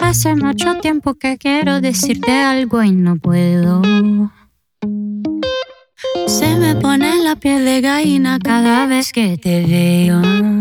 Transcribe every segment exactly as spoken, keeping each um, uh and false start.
Hace mucho tiempo que quiero decirte algo y no puedo. Se me pone la piel de gallina cada vez que te veo.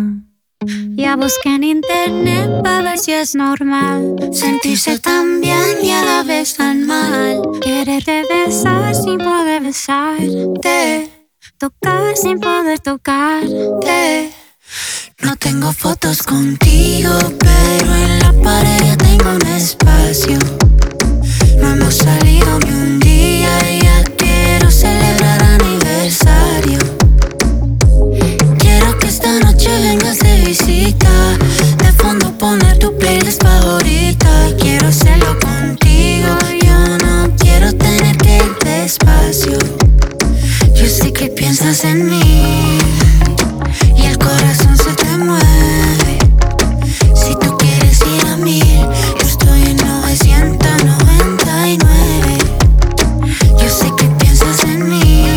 Ya busqué en internet para ver si es normal sentirse tan bien y a la vez tan mal. Quererte besar sin poder besarte, tocar sin poder tocarte. No tengo fotos contigo, pero en la pared ya tengo un espacio. No hemos salido ni un día y ya quiero celebrar aniversario. Quiero que esta noche vengas de visita, de fondo poner tu playlist favorita. Quiero hacerlo contigo, yo no quiero tener que ir despacio. Yo sé que piensas en mí y el corazón se te mueve. Si tú quieres ir a mil, yo estoy en novecientos noventa y nueve. Yo sé que piensas en mí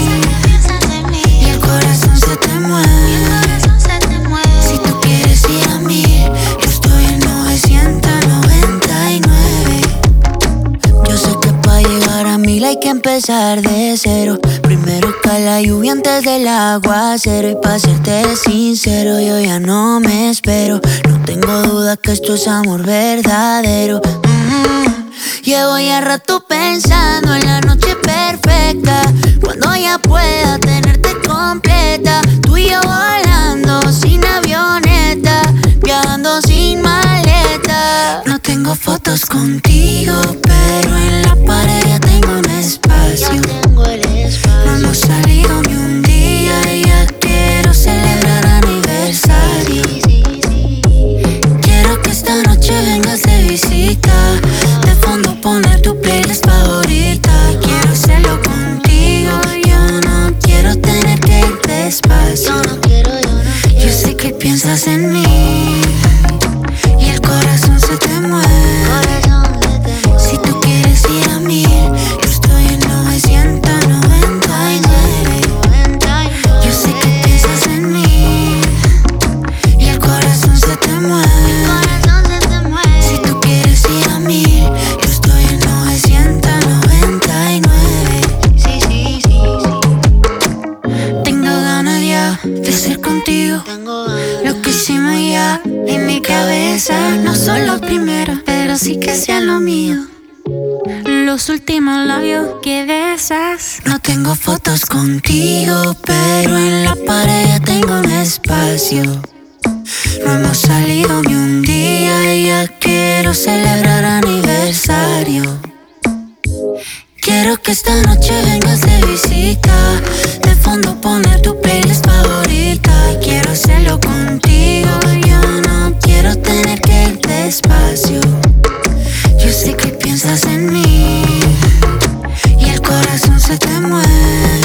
y el corazón se te mueve. Si tú quieres ir a mil, yo estoy en novecientos noventa y nueve. Yo sé que para llegar a mil hay que empezar de cero. Primero cae la lluvia antes del aguacero. Y pa' serte sincero, yo ya no me espero. No tengo duda que esto es amor verdadero. mm-hmm. Llevo ya rato pensando en la noche perfecta, cuando ya pueda tenerte completa. Tú y yo volando sin avioneta, viajando sin maleta. No tengo fotos contigo, pero en la pared ya tengo un espacio. No hemos salido ni un día y ya quiero celebrar aniversario. Quiero que esta noche vengas de visita, de fondo poner tu playlist favorita. Quiero hacerlo contigo, yo no quiero tener que ir despacio. Yo sé que piensas en mí y el corazón se te mueve. Si tú quieres ir a mil, yo estoy en novecientos noventa y nueve. Yo sé que piensas en mí y el corazón se te mueve. Si tú quieres ir a mil, yo estoy en novecientos noventa y nueve. Sí, sí, sí, sí. Tengo ganas ya de ser contigo. Lo que hicimos ya en mi cabeza no son los primeros, pero sí que sean lo mío. Los últimos labios que besas. No tengo fotos contigo, pero en la pared ya tengo un espacio. No hemos salido ni un día y ya quiero celebrar aniversario. Quiero que esta noche vengas de visita, de fondo poner tu playlist favorita. Quiero hacerlo contigo, yo no quiero tener que ir despacio. Yo sé que piensas en mí y el corazón se te mueve.